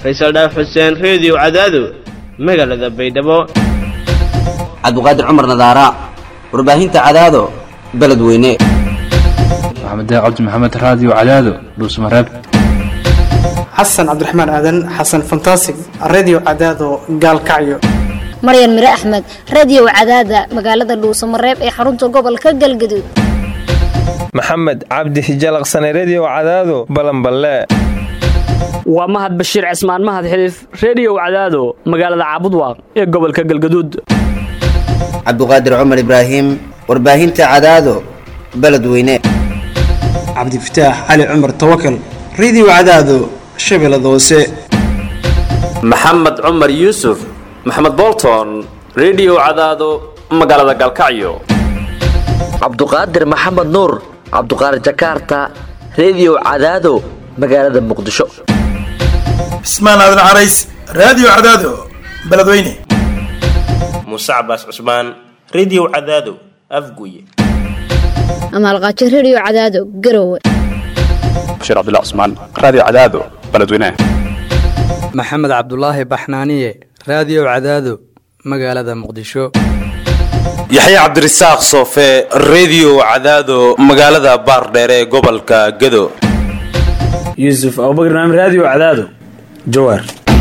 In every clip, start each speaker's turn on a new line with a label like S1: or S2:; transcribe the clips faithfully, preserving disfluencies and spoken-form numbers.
S1: Faysal Dhaaf Xuseen Radio Cadaado magaalada Baydhabo
S2: Cabduqaadir Cumar Nadaara warbaahinta Cadaado beledweyne
S3: Maxamed Cabdi Maxamed Radio Cadaado Dhuusmareeb
S4: Xasan Cabdiraxmaan Aadan Xasan Fantastic Radio Cadaado Gaalkacyo
S5: Maryan Mira Ahmed Radio Cadaada magaalada Dhuusmareeb ee xarunta gobolka Galgaduud
S6: Maxamed Cabdi Hijalaqsane Radio Cadaado Balanballe
S7: waa Mahad Bashiir Cismaan Mahad Xiliif Radio Cadaado magaalada Caabudwaaq ee gobolka Galgaduud
S2: Cabduqaadir Cumar Ibraahim warbaahinta Cadaado beledweyne
S4: Cabdi Fataax Ali Cumar Tawakkal Radio Cadaado Shabeellada Hoose
S8: Maxamed Cumar Yuusuf Maxamed Bolton Radio Cadaado magaalada Galkacyo
S9: Cabduqaadir Maxamed Nuur Cabduqaadir Jakarta Radio Cadaado magaalada Muqdisho
S10: Ismaan Aadan Carays Radio Cadaado beledweyne
S11: Musa Abbas Usman Radio Cadaado Afguye
S5: Amal Qaaji Radio Cadaado Garowe
S12: Bashir Abdullah Usman Radio Cadaado beledweyne
S13: Maxamed Cabdullaahi Baxnaaniye Radio Cadaado magaalada Muqdisho
S14: Yaxya Cabdirasaaq Soofe Radio Cadaado magaalada Baardheer ee gobolka Gado
S15: Yusuf Abubakar Naam Radio Cadaado Jowhar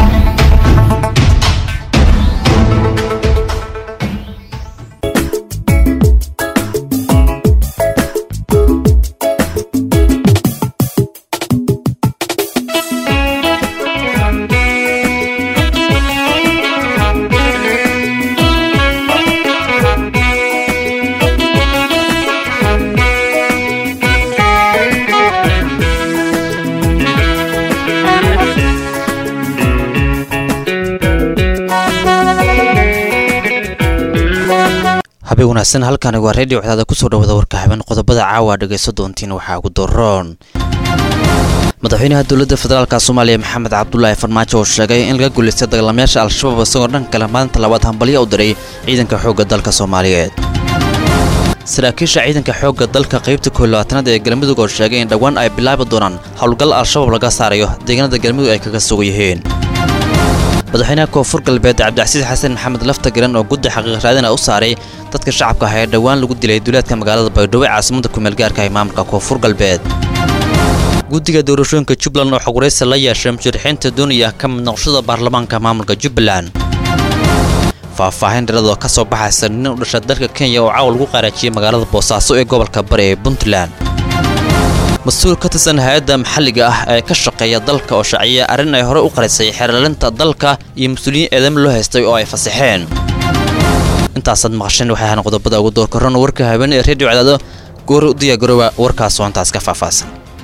S16: habeen wanaagsan halkani waa radio Cadaado ku soo dhawaada warka habeen qodobada caawa dhageyso doontiin waxa ugu dooron madaxweynaha dawladda federaalka Soomaaliya Maxamed Cabdullaahi Farmaajo oo sheegay in laga guuleystay dagaalamayaasha al-shabaab isagoo dhan kala maanta labaad hambalyo u diray ciidanka xoogga dalka Soomaaliyeed saraakiisha ciidanka xoogga dalka qaybta koow iyo labaatanaad ee galmudug oo sheegay in dhawaan ay bilaabi doonaan howlgal al-shabaab laga saarayo deegaanada galmudug ay kaga sugan yihiin madaxweynaha koonfur galbeed Cabdicasiis Xasan Maxamed Lafta Garan oo guddi xaqiiq raadina u saaray dadka shacabka ah ee dhawaan lagu dilay duleedka magaalada Baydhabo ee caasimadda ku meel gaarka ah maamulka koonfur galbeed guddiga doorashooyinka Jubbaland oo xogureysa la yeeshay mujrixiinta doonaya ka mid noqoshada baarlamaanka maamulka Jubbaland faahfaahin dheeraad oo ka soo baxaysa nin u dhashay dalka Kenya oo caawa lagu qaraajiyay magaalada Boosaaso ee gobolka Bari ee Puntland مسؤول كتسن هذا محلي آه كشقية دلك أو شعية أرنا يهرق قرصي حرلنت دلك يمسؤولين إذا له يستوي أو يفصحين أنت أصلا مغشين وحنا نقطة بدأ ودور كورونا وركها بين الراديو على ده جورو ديا جروا وركها سوان تاسك فافاس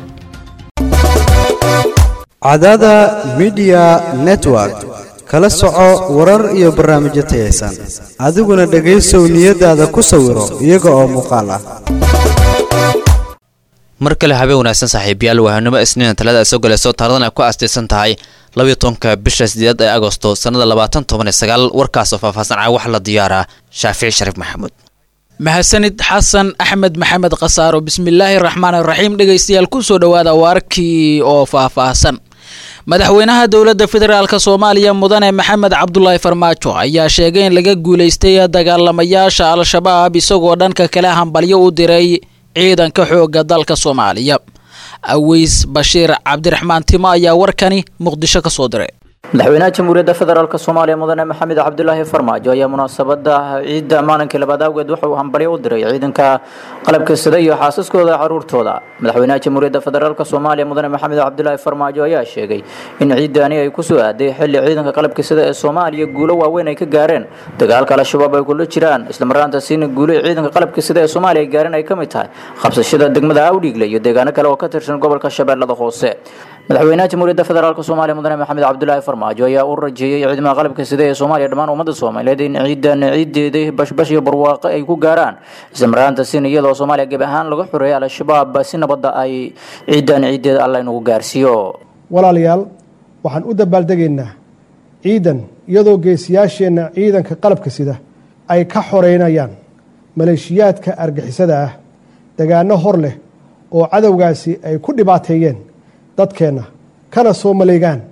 S17: عدد ميديا نتورك kala soco warar iyo barnaamijyo tayeysan adiguna dhageyso niyadaada ku sawiro iyaga oo muuqaal ah
S16: markale habeen wanaagsan saaxiibayaal wahanimo isniin talada soo galayso taariikhdan ay ku aastaysan tahay laba iyo tobanka bisha sideedaad ee Agoosto sanada labaatan toban iyo sagaal warkaas oo faahfaahsan ah wax la diyaara Shaafici Sharif Maxamuud
S18: mahadsanid Xasan Axmed Maxamed Qasaaro bismillaahir rahmaanir rahiim dhageystayaal ku soo dhawaada warkii oo faahfaahsan madaxweynaha dawladda federaalka Soomaaliya mudane Maxamed Cabdullaahi Farmaajo ayaa sheegay in laga guuleystay dagaalamayaasha al-shabaab isagoo dhanka kale hambalyo u diray ciidanka xoogga dalka Soomaaliya Aweys Bashiir Cabdiraxmaan Timo ayaa warkani Muqdisho ka soo diray
S19: madaxweynaha jamhuuriyadda federaalka Soomaaliya mudane Maxamed Cabdullaahi Farmaajo ayaa munaasabada ciidda maalinka labaad awgeed wuxuu hambalyo u diray ciidanka qalabka sida iyo xaasaskooda caruurtooda madaxweynaha jamhuuriyadda federaalka Soomaaliya mudane Maxamed Cabdullaahi Farmaajo ayaa sheegay in ciidani ay ku soo aaday xilli ciidanka qalabka sida ee Soomaaliya guulo waaweyn ay ka gaareen dagaalka al-shabaab ay kula jiraan isla markaana siin guulo ciidanka qalabka sida ee Soomaaliya gaareen ay kamid tahay qabsashada degmada Awdhiigle iyo deegaano kale oo ka tirsan gobolka Shabeellada Hoose madaxweynaha jamhuuriyadda federaalka Soomaaliya mudane Maxamed Cabdullaahi Farmaajo ayaa u rajeeyay ciidamada qalabka sida ee Soomaaliya dhamaan ummadda Soomaaliyeed in ciidan ciideeday bashbash iyo barwaaqo ay ku gaaraan isla markaana siin iyadoo Soomaaliya gab ahaan laga xoreeyay al-shabaab si nabad ah ay ciidan ciideeda Allah inuu gaarsiiyo
S20: walaalayaal waxaan u dabaaldegaynaa ciidan iyadoo geesiyaasheena ciidanka qalabka sida ay ka xoreynayaan maleeshiyaadka argixisada ah dagaano hor leh oo cadawgaasi ay ku dhibaateeyeen dadkeena kana soo maleegaan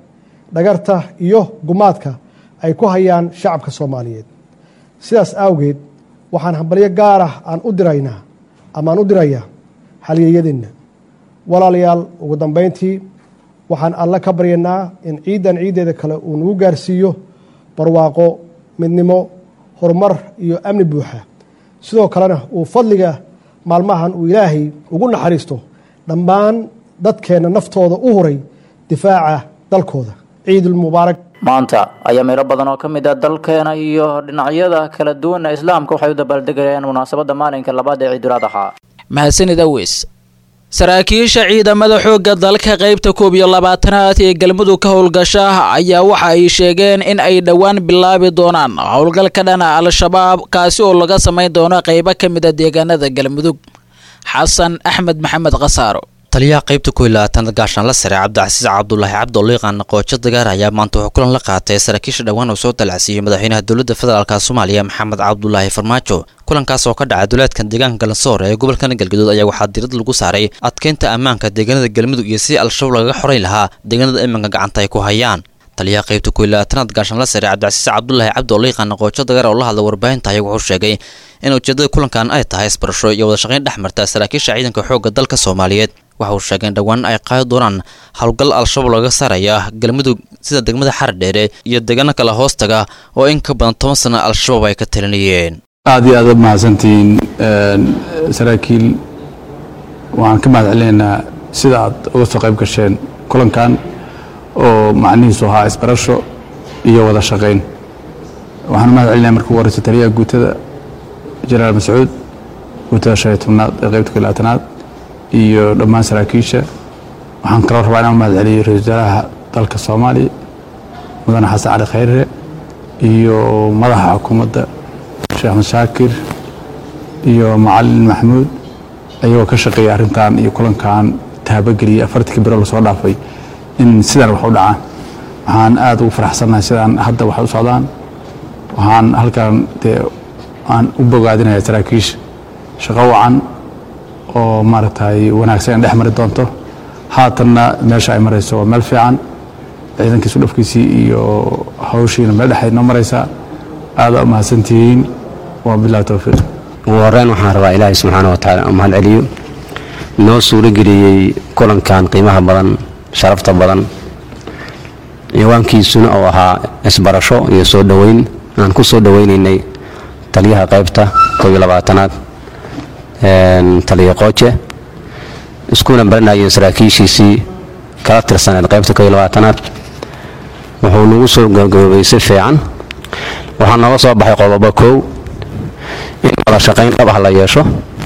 S20: dhagarta iyo gumaadka ay ku hayaan shacabka soomaaliyeed. sidaas awgeed waxaan hambalyo gaar ah aan u diraynaa ama aan u dirayaa halyeeyadeenna. walaalayaal, ugu dambayntii waxaan alle ka baryanaa in ciidan ciiddeeda kale uu nagu gaarsiiyo barwaaqo, midnimo, horumar iyo amni buuxa. sidoo kalena uu fadliga maalmahan uu ilaahay ugu naxariisto dhammaan dadkeenna naftooda u huray difaaca dalkooda. ciidul mubaarak.
S19: maanta ayaa meelo badan oo ka mid ah dalkeena iyo dhinacyada kala duwan ee islaamka waxay u dabaaldegayaan munaasabadda maalinka labaad ee ciidul adxa.
S18: mahadsanid aweys. saraakiisha ciidamada xoogga dalka qaybta koob iyo labaatanaad ee galmudug ka howlgasha ayaa waxa ay sheegeen in ay dhowaan bilaabi doonaan howlgal ka dhana al-shabaab kaasi oo laga samayn doono qaybo ka mid a deegaanada galmudug. xasan axmed maxamed khasaaro.
S16: taliyaha qaybta koob iyo labaatanaad gaashaanla sare cabdicasiis cabdulaahi cabdi oo loo yaqaana qoojo dagaar ayaa maanta wuxuu kulan la qaatay saraakiisha dhowaan oo soo dalacsiiyey madaxweynaha dowladda federaalka soomaaliya maxamed cabdulaahi farmaajo. kulankaas oo ka dhacay duleedkan deegaanka galansoor ee gobolka galgaduud ayaa waxaa diirada lagu saaray adkeynta ammaanka deegaanada galmudug iyo sidii al-shabaab lagaga xoreyn lahaa deegaanada iminka gacanta ay ku hayaan. taliyaha qaybta koob iyo labaatanaad gaashaanla sare cabdicasiis cabdulaahi cabdi oo loo yaqaana qoojo dagaar oo la hadla warbaahinta ayaa wuxuu sheegay in ujeedada kulankan ay tahay isbarasho iyo wada shaqayn dhex marta saraakiisha ciidanka xoogga dalka Soomaaliyeed. waxa uu sheegay in dhowaan ay qaadi doonaan howlgal al-shabaab laga saaraya galmudug sida degmada Xardheere iyo deegaano kale hoostaga oo in ka badan toban sano al-shabaab ay ka talinayeen.
S12: aad iyo aad u mahadsantiin saraakiil waxaan ka mahadcelinaynaa sida aad uga soo qayb gasheen kulankan oo macnihiisu ahaa isbarasho iyo wada shaqayn. waxaan mahadcelinayaa markii ugu horreysay taliyaha guutada jenaraal Mascuud, guutada shan iyo tobnaad ee qaybta koob iyo labaatanaad iyo dhammaan saraakiisha. waxaan kaloo rabaa inaan mahadceliyo ra-iisul wasaaraha dalka Soomaaliya mudane xasan cali khayre iyo madaxa xukuumadda sheekh mashaakir iyo macalin maxamuud ayagoo ka shaqeeya arrintan iyo kulankan taabageliya afartii biro la soo dhaafay in sidan wax u dhacaan. waxaan aad ugu faraxsanahay sidaan hadda wax u socdaan. waxaan halkan dee aan u bogaadinayaa saraakiisha shaqo wacan oo maaragtay wanaagsan in dhex mari doonto. haatanna meesha ay marayso waa meel fiican, ciidankiisu dhafkiisii iyo hawshiina meel dhex ay noo maraysaa. aad u mahadsantihiin. waa bilaa tawfiiq.
S21: ugu horreyn waxaan rabaa ilaahay subxaana wa tacaala u mahad celiyo noo suurageliyey kulankan qiimaha badan, sharafta badan, ciwaankiisuna oo ahaa isbarasho iyo soo dhoweyn. aan ku soo dhoweynaynay taliyaha qaybta koob iyo labaatanaad taliya qooje, iskuna baranayeen saraakiishiisii kala tirsaneed qaybta koob iyo labaatanaad. wuxuu nagu soo gabagaboobay si fiican. waxaa nooga soo baxay qodobo kow in wada shaqayn dhab ah la yeesho,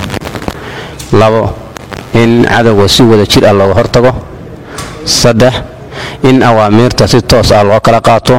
S21: labo in cadowga si wada jir ah looga hortago, saddex in awaamiirta si toos ah loo kala qaato.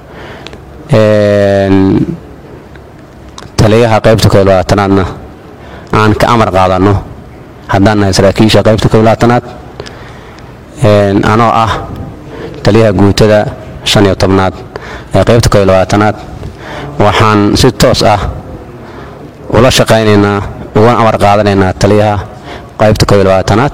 S21: taliyaha qaybta koob iyo labaatanaadna aan ka amar qaadano haddaan nahay saraakiisha qaybta koob iyo labaatanaad anoo ah taliyaha guutada shan iyo tobnaad ee qaybta koob iyo labaatanaad. waxaan si toos ah ula shaqaynaynaa uga amar qaadanaynaa taliyaha qaybta koob iyo labaatanaad.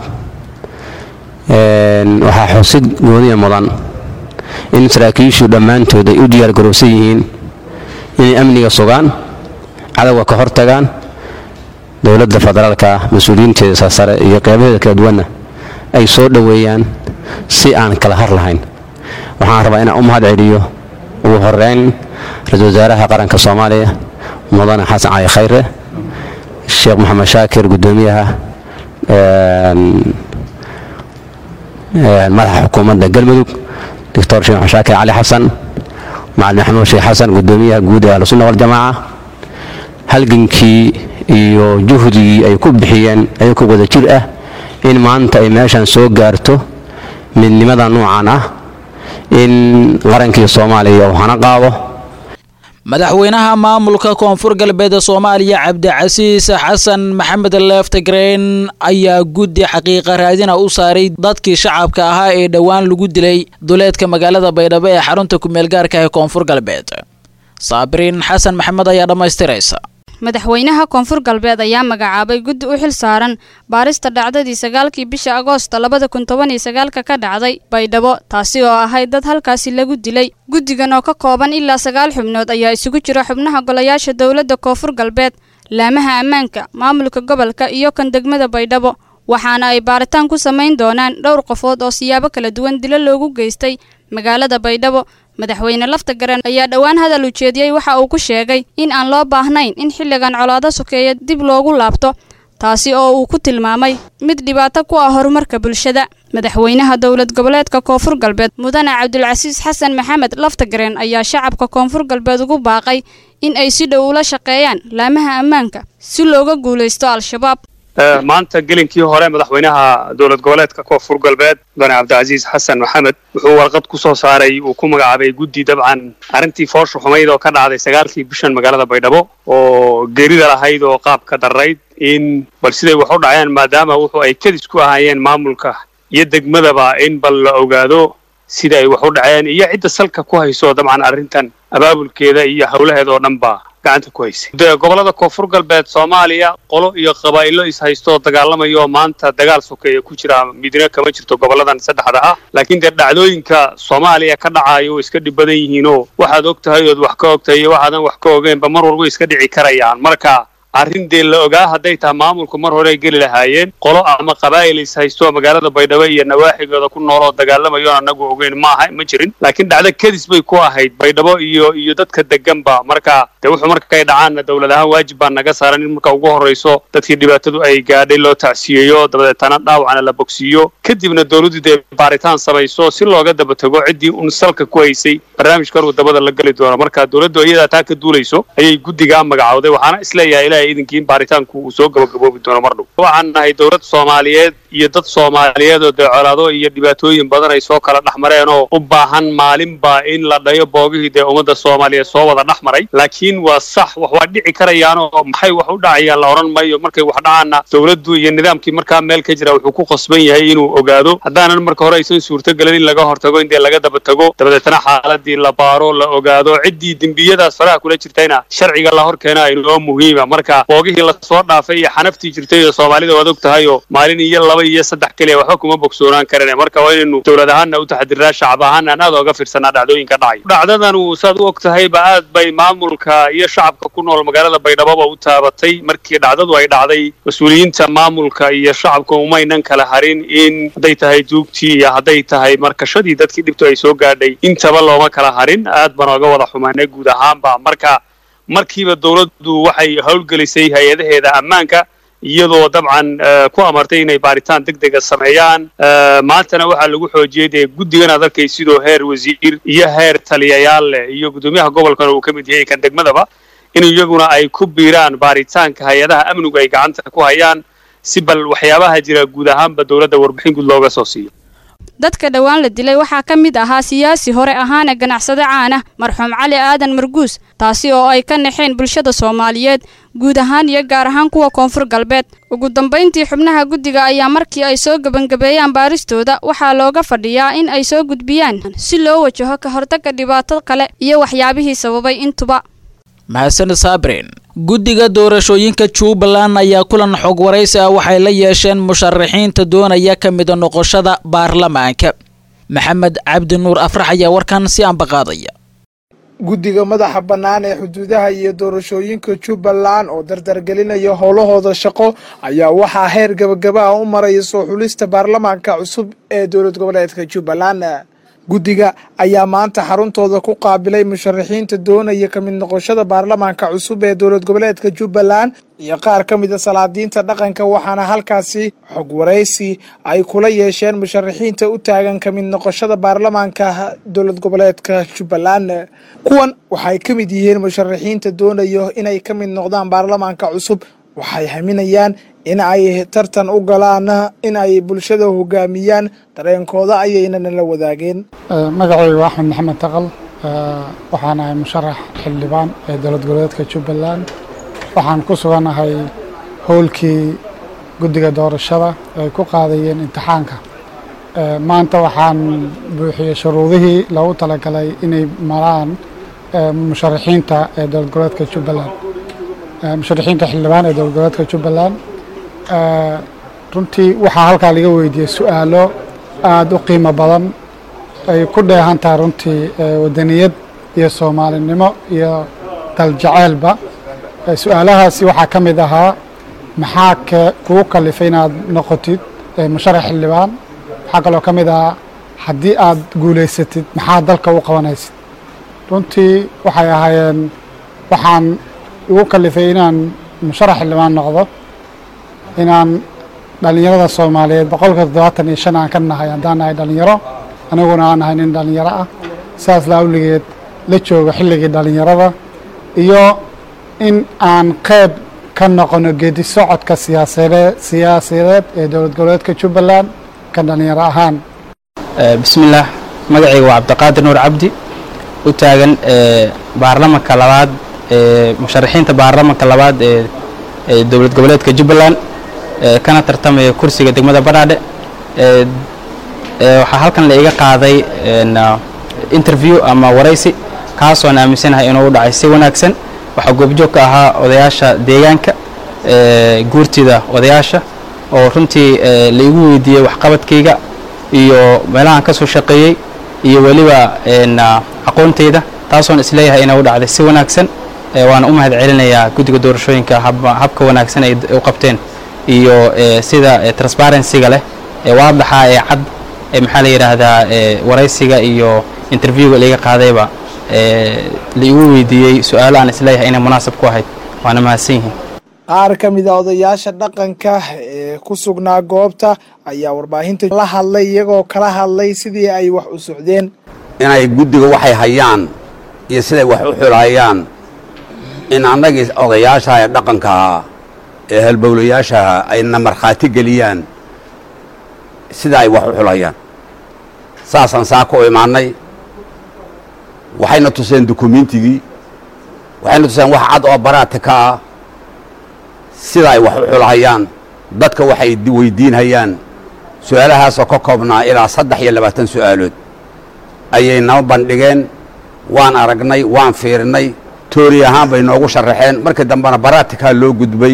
S21: waxaa xusid gooniya mudan in saraakiishu dhammaantood ay u diyaar garowsan yihiin inay amniga sugaan, cadowga ka hortagaan. dowladda federaalka mas-uuliyiinteeda sare iyo qeybaheeda kala duwanna ay soo dhoweeyaan si aan kala har lahayn. waxaan rabaa inaan u mahad celiyo ugu horeyn ra-iisul wasaaraha qaranka Soomaaliya mudane xasan cali khayre, sheekh maxamed shaakir gudoomiyaha madaxa xukuumadda galmudug doctor sheekh maxamed shaakir cali xasan, macalin maxamuud sheekh xasan gudoomiyaha guud ee ahlusunna wal jamaaca. halgankii iyo juhdigii ay ku bixiyeen ayagoo wada jir ah in maanta ay meeshan soo gaarto midnimada noocan ah in qarankii Soomaaliya uu hana qaado.
S18: madaxweynaha maamulka koonfur galbeed Soomaaliya Cabdicasiis Xasan Maxamed Leftegreen ayaa guddi xaqiiqa raadina u saaray dadkii shacabka ahaa ee dhawaan lagu dilay duleedka magaalada Baydhabo ee xarunta ku meel gaarka ah ee koonfur galbeed. Saabiriin Xasan Maxamed ayaa dhamaystiraysa.
S1: madaxweynaha koonfur galbeed ayaa magacaabay guddi u xil saaran baarista dhacdadii sagaalkii bisha agoosto labada kun toban iyo sagaalka ka dhacday baydhabo taasi oo ahayd dad halkaasi lagu dilay guddigan oo ka kooban ilaa sagaal xubnood ayaa isugu jira xubnaha golayaasha dowladda koonfur galbeed laamaha ammaanka maamulka gobolka iyo kan degmada baydhabo waxaana ay baaritaan ku samayn doonaan dhowr qofood oo siyaabo kala duwan dilo loogu geystay magaalada baydhabo madaxweyne lafta garan ayaa dhowaan hadal u jeediyey waxa uu ku sheegay in aan loo baahnayn in xilligan colaado sokeeya dib loogu laabto taasi oo uu ku tilmaamay mid dhibaato ku ah horumarka bulshada madaxweynaha dowlad goboleedka koonfur galbeed mudane cabdulcasiis xasan maxamed lafta garan ayaa shacabka koonfur galbeed ugu baaqay in ay si dhow ula shaqeeyaan laamaha ammaanka si looga guulaysto al-shabaab
S22: maanta gelinkii hore madaxweynaha dowlad goboleedka koonfur galbeed mudane cabdicasiis xasan maxamed wuxuu warqad ku soo saaray uu ku magacaabay guddi dabcan arrintii foosha xumayd oo ka dhacday sagaalkii bishan magaalada baydhabo oo geerida lahayd oo qaabka darrayd in bal siday wax u dhaceen maadaama wuxuu ay kadis ku ahaayeen maamulka iyo degmadaba in bal la ogaado sida ay wax u dhaceen iyo cidda salka ku hayso dabcan arrintan abaabulkeeda iyo howlaheeda oo dhan ba gacanta ku haysay gobolada koonfur galbeed Soomaaliya qolo iyo qabaa'ilo is haysto dagaalamayo maanta dagaal sokeeya ku jira midna kama jirto goboladan saddexda ah laakiin dhacdooyinka Soomaaliya ka dhacayo iska dhib badan yihiin oo waxaad ogtahay oo wax ka ogtahay waxaadan wax ka ogeyn ba mar walba iska dhici karayaan marka arrin dee la ogaa hadday tahay maamulku mar hore geli lahaayeen qolo ama qabaa'il is haysto magaalada baydhabo iyo nawaaxigooda ku nool oo dagaalamayo anagu ogeyn maaha ma jirin laakiin dhacdo kadis bay ku ahayd baydhabo iyo iyo dadka deganba marka dee wuxuu markay dhacaan dawladaha waajib baa naga saaran in marka ugu horeyso dadkii dhibaatadu ay gaadhay loo tacsiyeeyo dabadeetana dhaawacna la bogsiiyo kadibna dawladdu dee baaritaan samayso si looga daba tago ciddii un salka ku haysay barnaamijkan uu dabada la gali doono marka dawladdu iyada taa ka duulayso ayay guddiga magacawday waxaana isleeyahay idinkiin baaritaanku uu soo gabagaboobi doono mar dhow waxaan nahay dowlad Soomaaliyeed iyo dad Soomaaliyeed oo colaado iyo dhibaatooyin badan ay soo kala dhaxmareen oo u baahan maalinba in la dhayo boogihii de ummadda Soomaaliyeed soo wada dhaxmaray laakiin waa sax wax waa dhici karayaan oo maxay wax u dhacayaan la oran maayo markay wax dhacaana dowladdu iyo nidaamkii markaa meel ka jira wuxuu ku qasban yahay inuu ogaado haddaanan marka hore aysan suurtagelin in laga hortago in dee laga daba tago dabadeetana xaaladii la baaro la ogaado ciddii dembiyadaas faraha kula jirtayna sharciga la hor keena inoo muhiima marka boogihii la soo dhaafay iyo xanaftii jirtay oo Soomaalida wada ogtahay oo maalin iyo laba iyo saddex kaliya waxba kuma bogsoonaan kareen marka waa inuu dawlad ahaan u taxadiraa shacab ahaan aad uga fiirsanaa dhacdooyinka dhacay dhacdadan uu saad u ogtahay ba aad bay maamulka iyo shacabka ku nool magaalada Baydhabo u taabatay markii dhacdadu ay dhacday mas'uuliyiinta maamulka iyo shacabka umaynan kala harin in haday tahay duugtii iyo haday tahay markashadii dadkii dhibto ay soo gaadhay intaba looma kala harin aad baan uga wada xumaanay guud ahaanba marka markiiba dawladdu waxay howlgelisay hay'adaheeda ammaanka iyadoo dabcan ku amartay inay baaritaan degdeg ah sameeyaan maantana waxa lagu xoojiyay guddigan adalkay sidoo heer wasiir iyo heer taliyayaal leh iyo gudoomiyaha gobolka uu ka mid yahay kan degmadaba in iyaguna ay ku biiraan baaritaanka hay'adaha amniga ay gacanta ku hayaan si bal waxyaabaha jira guud ahaanba dawladda warbixin guud looga soo siiyo
S1: dadka dhawaan la dilay waxaa ka mid ahaa siyaasi hore ahaana ganacsade caan ah marxuum cali aadan marguus taasi oo ay ka naxeen bulshada Soomaaliyeed guud ahaan iyo gaar ahaan kuwa koonfur galbeed ugu dambeyntii xubnaha guddiga ayaa markii ay soo gabangabeeyaan baaristooda waxaa looga fadhiyaa in ay soo gudbiyaan si loo wajaho ka hortagga dhibaato kale iyo waxyaabihii sababay intuba
S18: mahadsan saabrin guddiga doorashooyinka Jubbaland ayaa kulan xog waraysi ah waxay la yeesheen musharaxiinta doonaya ka mid noqoshada baarlamaanka maxamed cabdi nuur afrax ayaa warkan si aan baqaadaya
S23: guddiga madaxa bannaan ee xuduudaha iyo doorashooyinka Jubbaland oo dardargelinaya howlahooda shaqo ayaa waxaa heer gabagaba u maraya soo xulista baarlamaanka cusub ee dowlad goboleedka Jubbaland guddiga ayaa maanta xaruntooda ku qaabilay musharaxiinta doonaya ka mid noqoshada baarlamaanka cusub ee dowlad goboleedka Jubbaland iyo qaar ka mid ah salaadiinta dhaqanka waxaana halkaasi xog waraysi ay kula yeesheen musharaxiinta u taagan ka mid noqoshada baarlamaanka dowlad goboleedka Jubbaland kuwan waxay ka mid yihiin musharaxiinta doonaya inay ka mid noqdaan baarlamaanka cusub waxay haminayaan in ay tartan u galaan in ay bulshada hogaamiyaan dareenkooda ayayna la wadaageen
S24: magacaygu Axmed Maxamed Taqal waxaan ahay musharax xildhibaan ee dowlad goboleedka Jubbaland waxaan ku suganahay howlkii guddiga doorashada ay ku qaadayeen imtixaanka maanta waxaan buuxiyay shuruudihii loogu talagalay inay maraan musharaxiinta ee dowlad goboleedka Jubbaland musharaxiinta xildhibaan ee dowlad goboleedka jubbaland runtii waxaa halkaa laga weydiiyey su-aalo aada u qiimo badan ay ku dheehan tahay runtii wadaniyad iyo soomaalinimo iyo daljaceylba su-aalahaasi waxaa ka mid ahaa maxaa ke kugu kalifay inaad noqotid musharax xildhibaan waxaa kaloo ka mid ahaa haddii aad guulaysatid maxaa dalka u qabanaysid runtii waxay ahaayeen waxaan igu kalifay inaan musharax xildhibaan noqdo inaan dhalinyarada soomaaliyeed boqolka toddobaatan iyo shan aan ka nahay haddaan nahay dhalinyaro aniguna aan nahay nin dhalinyaro ah saas laawligeed la joogo xilligii dhalinyarada iyo in aan qeyb ka noqono geedi socodka siyaasadeed siyaasadeed ee dowlad goboleedka jubbaland ka dhalinyaro ahaan
S2: bismillaah magacayga waa cabdiqaadir nuur cabdi u taagan baarlamanka labaad ee musharaxiinta baarlamanka labaad ee dowlad goboleedka jubbaland kana tartamaya kursiga degmada badhaadhe waxaa halkan la iga qaaday interview ama waraysi kaasoon aaminsanahay inuu u dhacay si wanaagsan waxaa goobjoog ka ahaa odayaasha deegaanka guurtida odayaasha oo runtii la igu weydiiyey waxqabadkayga iyo meelahaan ka soo shaqeeyey iyo weliba aqoontayda taasoon isleeyahay inay u dhacday si wanaagsan waana u mahad celinayaa guddiga doorashooyinka habka wanaagsan ay u qabteen iyo sida transparency-ga leh ee waadaxa ee cad ee maxaa la yidhaahdaa waraysiga iyo interviewga la iga qaadayba la igu weydiiyey su-aalo aan isleeyahay inay munaasab ku ahayd waana mahadsan yihiin
S23: qaar ka mid a odayaasha dhaqanka ee ku sugnaa goobta ayaa warbaahinta la hadlay iyagoo kala hadlay sidii ay wax u socdeen
S3: inay guddiga waxay hayaan iyo siday wax u xulayaan in annagii odayaasha ee dhaqanka ee halbowlayaasha ayna markhaati geliyaan sida ay wax u xulayaan saasaan saaka u imaanay waxayna tuseen dukumiintigii waxayna tuseen wax cad oo baraatika ah sida ay wax u xulhayaan dadka waxay weydiinhayaan su-aalahaasoo ka koobnaa ilaa saddex iyo labaatan su-aalood ayay noo bandhigeen waan aragnay waan fiirinay toori ahaan bay noogu sharaxeen markii dambena baratikaa loo gudbay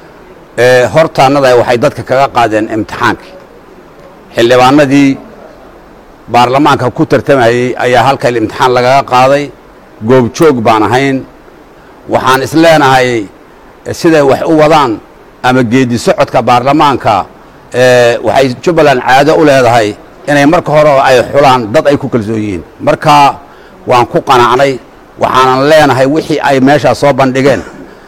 S3: hortaannada waxay dadka kaga qaadeen imtixaankii xildhibaanadii baarlamaanka ku tartamayey ayaa halka imtixaan lagaga qaaday goobjoog baan ahayn waxaan isleenahay siday wax u wadaan ama geedi socodka baarlamaanka waxay jubbaland caado u leedahay inay marka hore ay xulaan dad ay ku kalsoon yihiin marka waan ku qanacnay waxaanan leenahay wixii ay meeshaa soo bandhigeen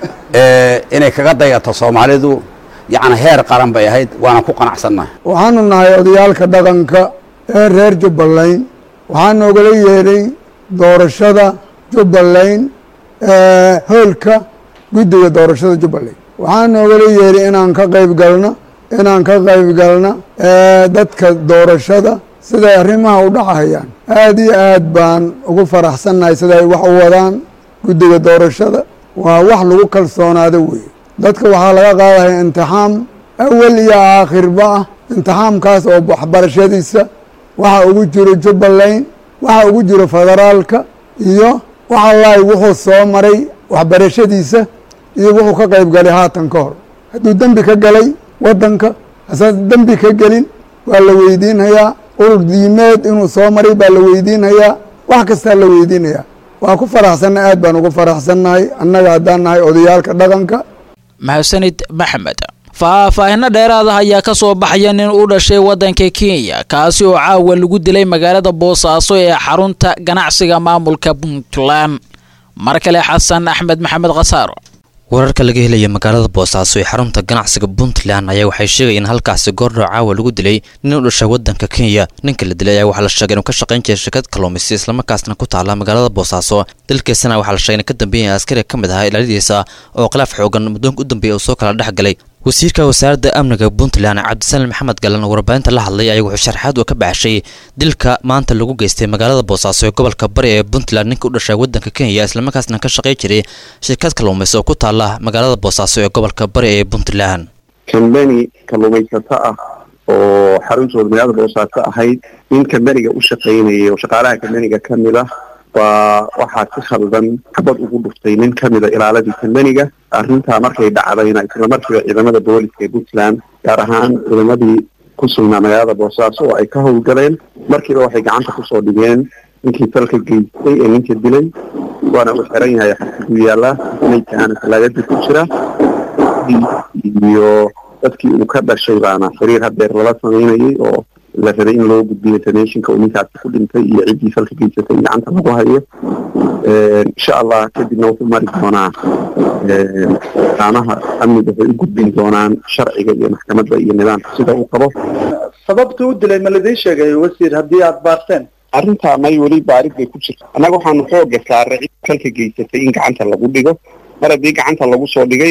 S3: inay kaga dayato soomaalidu yacni heer qaran bay ahayd waana ku qanacsannahay
S6: waxaanu nahay odayaalka dhaqanka ee reer jubbaland waxaa noogala yeedhay doorashada jubbaland hoolka guddiga doorashada jubbaland waxaa noogala yeedhay inaan ka qayb galno inaan ka qayb galno dadka doorashada siday arrimaha u dhacayaan aad iyo aad baan ugu faraxsannahay siday wax u wadaan guddiga doorashada waa wax lagu kalsoonaado weeye dadka waxaa laga qaadaya imtixaam awal iyo aakhirba ah imtixaamkaas oo waxbarashadiisa waxa ugu jiro jubbaland waxa ugu jiro federaalka iyo wax allahi wuxuu soo maray waxbarashadiisa iyo wuxuu ka qayb galay haatan ka hor hadduu dembi ka galay waddanka hasaan dembi ka gelin waa la weydiinhayaa urur diimeed inuu soo maray baa la weydiinhayaa wax kastaa la weydiinayaa waa ku faraxsannahay aad baan ugu faraxsannahay annaga haddaan nahay odayaalka dhaqanka
S18: maxasanid maxamed faahfaahinno dheeraada ayaa ka soo baxaya nin u dhashay waddanka kenya kaasi oo caawa lagu dilay magaalada boosaaso ee xarunta ganacsiga maamulka puntland mar kale xasan axmed maxamed khasaaro
S16: wararka laga helaya magaalada boosaaso ee xarunta ganacsiga puntland ayaa waxay sheegayeen in halkaasi goordhow caawa lagu dilay nin u dhashay waddanka kenya ninka la dilay ayaa waxaa la sheegay inuu ka shaqayn jiray shirkad kalluumaysi islamarkaasna ku taala magaalada boosaaso dalkiisana waxaa la sheegay in ka dambeeyay askari ka mid ahaa ilaaladiisa oo khilaaf xoogan muddoonka u dambeeyay oo soo kala dhex galay wasiirka wasaaradda amniga puntland cabdisalim maxamed galan oo warbaahinta la hadlay ayaa wuxuu sharaxaad uu ka baxshay dilka maanta lagu geystay magaalada boosaaso ee gobolka bari ee puntland ninka u dhashay waddanka kenya islamarkaasna ka shaqay jiray shirkad kalluumaysi oo ku taala magaalada boosaaso ee gobolka bari ee puntland
S7: kambani kalluumaysato ah oo xaruntooda magaalada boosaaso ahayd nin kambaniga u shaqaynayay oo shaqaalaha kambaniga ka mid ah waa waxaa si khaldan xabad ugu dhuftay nin ka mida ilaaladii kambaniga. arrintaa markay dhacdayna isla markiiba ciidamada booliska ee puntland gaar ahaan ciidamadii ku sugnaa magaalada boosaaso oo ay ka howlgaleen markiiba waxay gacanta kusoo dhigeen ninkii falka geystay ee ninka dilay waana uu xiran yahay xabsiguu yaallaa maydkaana talaagadi ku jira iyo dadkii uu ka dhashay baana xiriir hadeer lala samaynayay oo la rabay in loo gudbiyo informationka uu ninkaasi ku dhintay iyo ciddii falka geysatay in gacanta lagu hayo. insha allah kadibna wuxuu mari doonaa qaamaha amniga waxay u gudbin doonaan sharciga iyo maxkamadda iyo nidaamka sida uu qabo.
S4: sababta u dilay ma ladii sheegay wasiir haddii aad baarteen?
S7: arrintaa may weli baarid bay ku jirta. annaga waxaanu xooga saaray cid falka geysatay in gacanta lagu dhigo. mar haddii gacanta lagu soo dhigay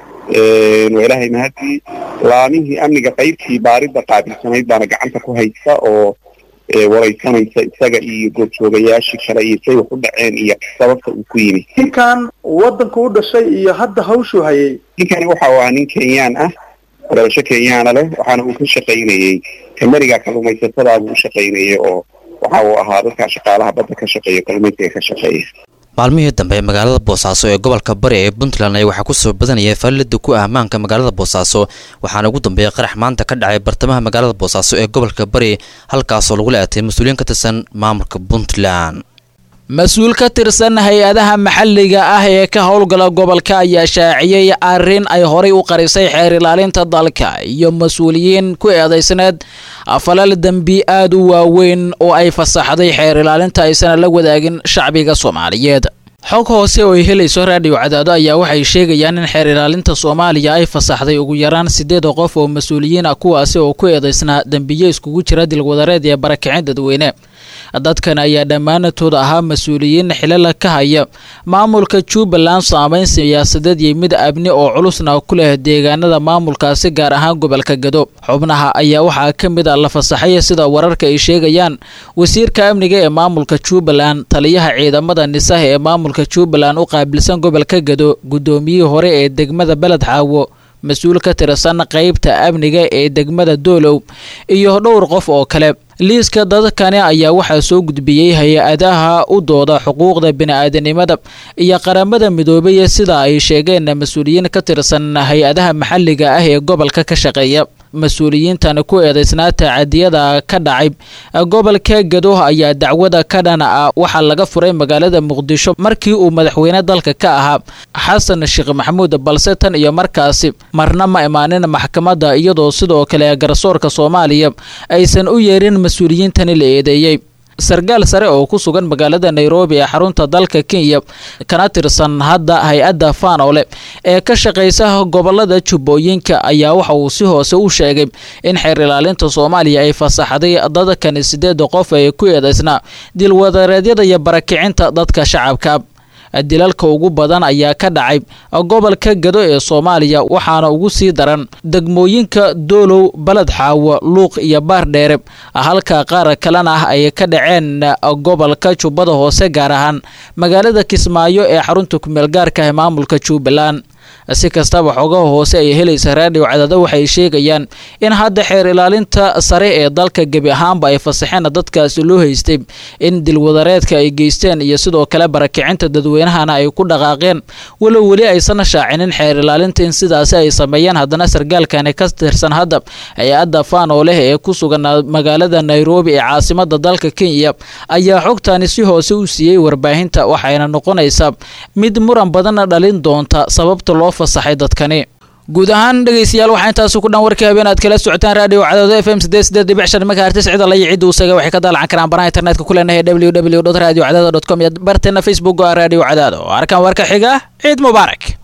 S7: waa ilaahay mahadii laamihii amniga qaybtii baaridda qaabilsanayd baana gacanta ku haysta oo waraysanaysa isaga iyo goobjoogayaashii kale iyo say wax u dhaceen iyo sababta uu ku yimi.
S4: ninkan wadanka u dhashay iyo hadda hawshuu hayay?
S7: ninkani waxa uu ahaa nin kenyaan ah, dhalasho kenyaana leh, waxaana uu ka shaqaynayey kameriga kalluumaysatada buu u shaqaynayay oo waxa uu ahaa dadka shaqaalaha badda ka shaqeeya kalluumaysiga ka shaqeeya.
S16: maalmihii dambe ee magaalada boosaaso ee gobolka bari ee puntland ay waxaa kusoo badanayay faalida ku ah ammaanka magaalada boosaaso waxaana ugu dambeeyay qarax maanta ka dhacay bartamaha magaalada boosaaso ee gobolka bari halkaasoo lagu leeatay mas-uuliyiin ka tirsan maamulka puntland.
S18: mas-uul ka tirsan hay-adaha maxalliga ah ee ka howlgala gobolka ayaa shaaciyey arrin ay horay u qarisay xeer ilaalinta dalka iyo mas-uuliyiin ku eedaysneed falal dembi aad u waaweyn oo ay fasaxday xeer ilaalinta aysan la wadaagin shacbiga Soomaaliyeed. xog hoose oo ay helayso raadiyo Cadaado ayaa waxay sheegayaan in xeer ilaalinta Soomaaliya ay fasaxday ugu yaraan sideed qof oo mas-uuliyiin ah kuwaasi oo ku eedaysnaa dembiye iskugu jira dilwadareed iyo barakicin dadweyne. dadkan ayaa dhammaantood ahaa mas-uuliyiin xilal ka haya maamulka Jubbaland saameyn siyaasadeed iyo mid amni oo culusna ku leh deegaanada maamulkaasi gaar ahaan gobolka Gado. xubnaha ayaa waxaa ka mid ah la fasaxay sida wararka ay sheegayaan wasiirka amniga ee maamulka Jubbaland, taliyaha ciidamada nisaha ee maamulka Jubbaland u qaabilsan gobolka Gado, gudoomiyihii hore ee degmada Balad Xaawo, mas-uul ka tirsan qaybta amniga ee degmada Doolow iyo dhowr qof oo kale. liiska dadkani ayaa waxaa soo gudbiyey hay-adaha u dooda xuquuqda bini'aadanimada iyo qaramada midoobay sida ay sheegeen mas-uuliyiin ka tirsan hay-adaha maxalliga ah ee gobolka ka shaqeeya. mas-uuliyiintan ku eedaysnaa tacadiyada ka dhacay gobolka Gado ayaa dacwada ka dhan ah waxaa laga furay magaalada Muqdisho markii uu madaxweyne dalka ka ahaa Xasan Sheekh Maxamuud, balse tan iyo markaasi marna ma imaanin maxkamadda iyadoo sidoo kale garsoorka Soomaaliya aysan u yeerin mas-uuliyiintani la eedeeyay. sargaal sare oo ku sugan magaalada Nairobi ee xarunta dalka Kenya kana tirsan hadda hay-adda Faanole ee ka shaqeysa gobolada Jubbooyinka ayaa waxa uu si hoose u sheegay in xeer ilaalinta Soomaaliya ay fasaxday dadkan sideed qof ee ku eedaysnaa dilwadareedyada iyo barakicinta dadka shacabka. dilalka ugu badan ayaa ka dhacay gobolka Gado ee Soomaaliya waxaana ugu sii daran degmooyinka Doolow, Balad Xaawo, Luuq iyo Baardheere halka qaar kalena ah ay ka dhaceen gobolka Jubbada Hoose gaar ahaan magaalada Kismaayo ee xarunta ku meel gaarka ah maamulka Jubbaland. si kastaba xogaha hoose ay helaysa raadiyo Cadaado waxay sheegayaan in hadda xeer ilaalinta sare ee dalka gebi ahaanba ay fasaxeen dadkaasi loo haystay in dilwadareedka ay geysteen iyo sidoo kale barakicinta dadweynahana ay ku dhaqaaqeen walow weli aysan shaacinin xeer ilaalinta in sidaasi ay sameeyeen. haddana sargaalkani ka tirsan hadda hay-adda Faanole ee ku sugan magaalada Nairobi ee caasimada dalka Kenya ayaa xogtani si hoose u siiyay warbaahinta waxayna noqonaysaa mid muran badan dhalin doonta sababta loo fasaxay dadkani. guud ahaan dhageystayaal waxaa intaas ku dhan warkii habeen aad kala socotaan raadiyo Cadaado F M sideed sideed dhibic shan megahertz cid alla iyo cid uu saga waxay ka daalan karaan baraha internetka ku leenahay w w w dot radio cadaado dot com iyo barteena Facebook oo Radio Cadaado. arkan warka xiga ciid mubaarak.